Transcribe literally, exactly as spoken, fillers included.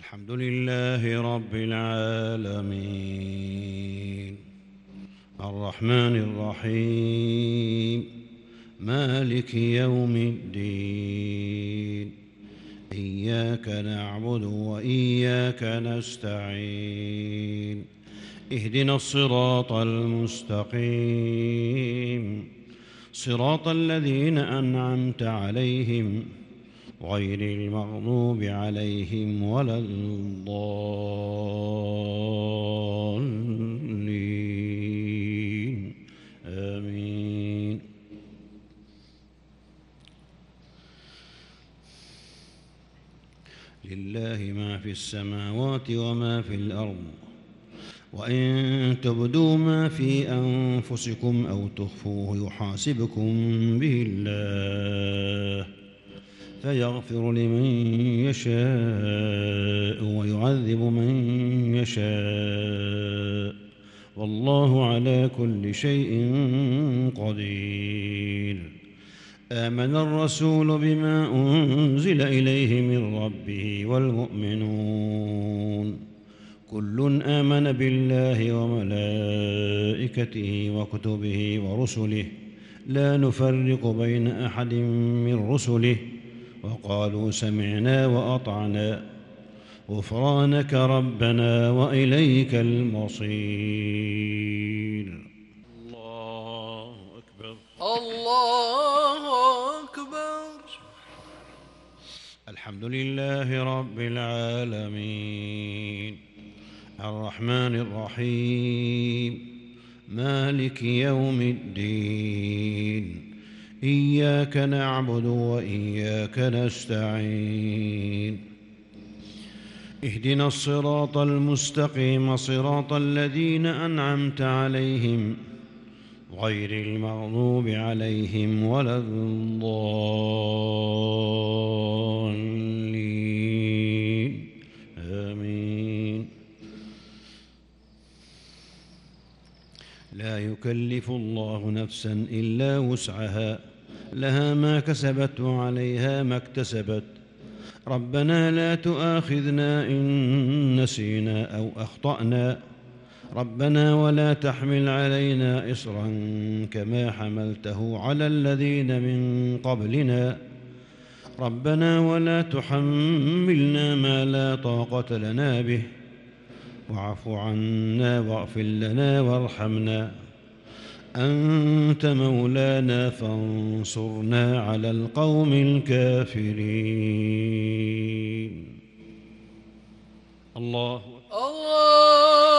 الحمد لله رب العالمين الرحمن الرحيم مالك يوم الدين إياك نعبد وإياك نستعين اهدنا الصراط المستقيم صراط الذين أنعمت عليهم غير المغضوب عليهم ولا الضالين آمين. لله ما في السماوات وما في الأرض وإن تبدوا ما في أنفسكم أو تخفوه يحاسبكم به الله فيغفر لمن يشاء ويعذب من يشاء والله على كل شيء قدير. آمن الرسول بما أنزل إليه من ربه والمؤمنون كل آمن بالله وملائكته وكتبه ورسله لا نفرق بين أحد من رسله وقالوا سمعنا وأطعنا غفرانك ربنا وإليك المصير. الله أكبر الله أكبر. الحمد لله رب العالمين الرحمن الرحيم مالك يوم الدين إياك نعبد وإياك نستعين اهدنا الصراط المستقيم صراط الذين أنعمت عليهم غير المغضوب عليهم ولا الضالين آمين. لا يكلف الله نفسا إلا وسعها لها ما كسبت وعليها ما اكتسبت ربنا لا تؤاخذنا إن نسينا أو أخطأنا ربنا ولا تحمل علينا إصرا كما حملته على الذين من قبلنا ربنا ولا تحملنا ما لا طاقة لنا به واعف عنا واغفر لنا وارحمنا أنت مولانا فانصرنا على القوم الكافرين. الله الله